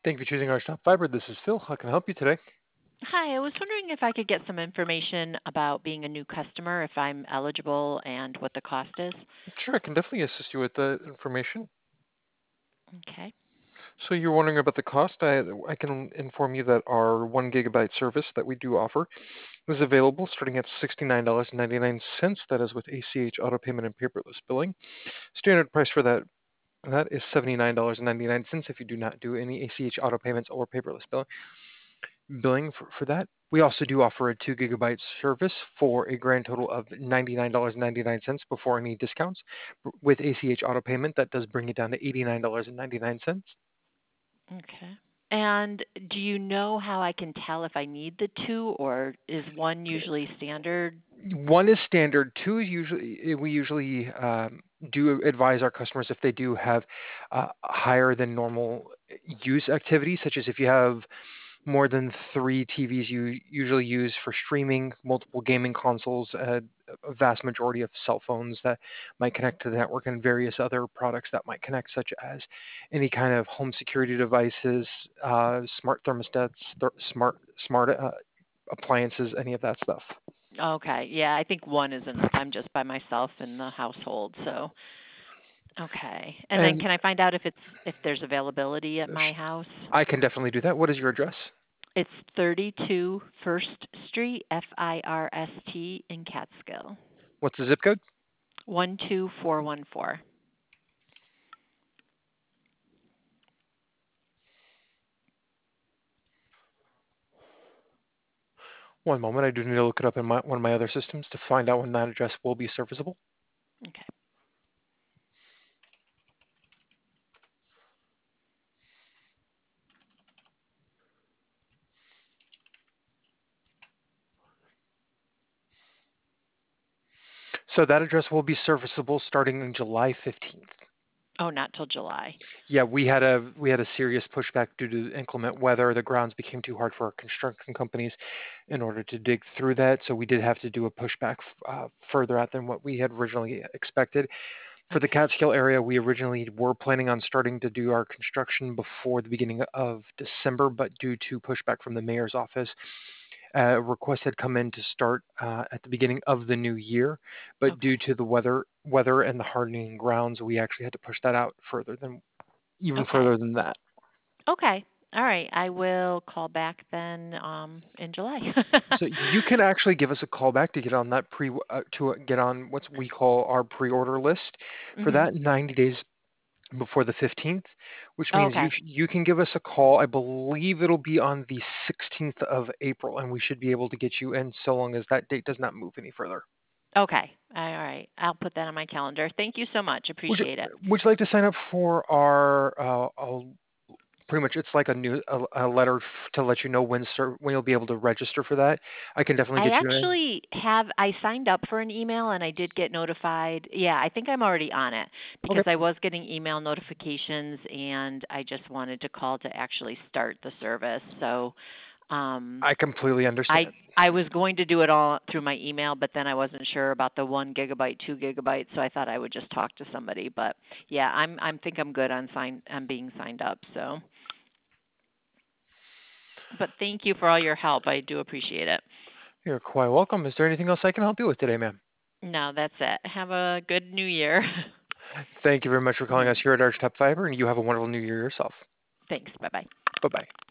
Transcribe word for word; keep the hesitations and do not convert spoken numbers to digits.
Thank you for choosing Arch Top Fiber. This is Phil. How can I help you today? Hi, I was wondering if I could get some information about being a new customer, if I'm eligible, and what the cost is. Sure, I can definitely assist you with the information. Okay. So you're wondering about the cost. I, I can inform you that our one gigabyte service that we do offer is available starting at sixty-nine dollars and ninety-nine cents. That is with A C H auto payment and paperless billing. Standard price for that that is seventy-nine dollars and ninety-nine cents if you do not do any A C H auto payments or paperless billing. billing for, for that. We also do offer a two gigabyte service for a grand total of ninety-nine dollars and ninety-nine cents before any discounts. With A C H auto payment, that does bring it down to eighty-nine dollars and ninety-nine cents. Okay. And do you know how I can tell if I need the two, or is one usually standard? One is standard. Two is usually we usually um, do advise our customers if they do have uh, higher than normal use activity, such as if you have more than three T Vs you usually use for streaming, multiple gaming consoles, uh, a vast majority of cell phones that might connect to the network, and various other products that might connect, such as any kind of home security devices, uh, smart thermostats, th- smart smart uh, appliances, any of that stuff. Okay. Yeah, I think one is enough. I'm just by myself in the household, so okay. And then And can I find out if it's if there's availability at sh- my house? I can definitely do that. What is your address? It's thirty-two First Street, F I R S T in Catskill. What's the zip code? one two four one four. One moment. I do need to look it up in my, one of my other systems to find out when that address will be serviceable. Okay. So that address will be serviceable starting in July fifteenth. Oh, not till July. Yeah, we had a we had a serious pushback due to inclement weather. The grounds became too hard for our construction companies in order to dig through that, so we did have to do a pushback uh, further out than what we had originally expected. For the Okay. Catskill area, we originally were planning on starting to do our construction before the beginning of December, but due to pushback from the mayor's office, uh, a request had come in to start uh, at the beginning of the new year, but due Okay. to the weather, weather and the hardening grounds, we actually had to push that out further than even Okay. further than that. Okay. All right. I will call back then um in July. So you can actually give us a call back to get on that pre uh, to get on what we call our pre-order list for Mhm. that ninety days before the fifteenth, which means you Okay. sh- you can give us a call. I believe it'll be on the sixteenth of April, and we should be able to get you in so long as that date does not move any further. Okay. All right. I'll put that on my calendar. Thank you so much. Would you, Appreciate it. would you like to sign up for our uh, uh, pretty much it's like a new a, a letter f- to let you know when ser- when you'll be able to register for that? I can definitely I get you in. actually have I signed up for an email and I did get notified. Yeah, I think I'm already on it Okay, because I was getting email notifications and I just wanted to call to actually start the service. So, um I completely I understand. I was going to do it all through my email, but then I wasn't sure about the one gigabyte, two gigabyte, so I thought I would just talk to somebody. But yeah, I'm I'm think I'm good on sign on being signed up. So, but thank you for all your help. I do appreciate it. You're quite welcome. Is there anything else I can help you with today, ma'am? No, that's it. Have a good new year. Thank you very much for calling us here at Archtop Fiber, and you have a wonderful new year yourself. Thanks. Bye bye. Bye bye.